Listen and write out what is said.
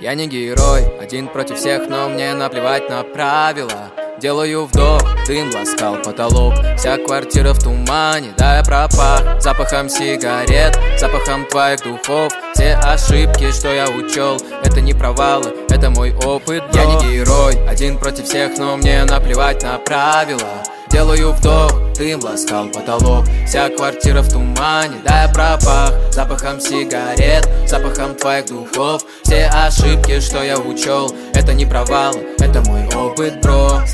Я не герой, один против всех, но мне наплевать на правила. Делаю вдох, дым ласкал потолок. Вся квартира в тумане, да я пропах запахом сигарет, запахом твоих духов. Все ошибки, что я учел, это не провалы, это мой опыт, бро. Я не герой, один против всех, но мне наплевать на правила. Делаю вдох, дым ласкал потолок. Вся квартира в тумане, да я пропах запахом сигарет, запахом твоих духов. Все ошибки, что я учел, это не провалы, это мой опыт, бро.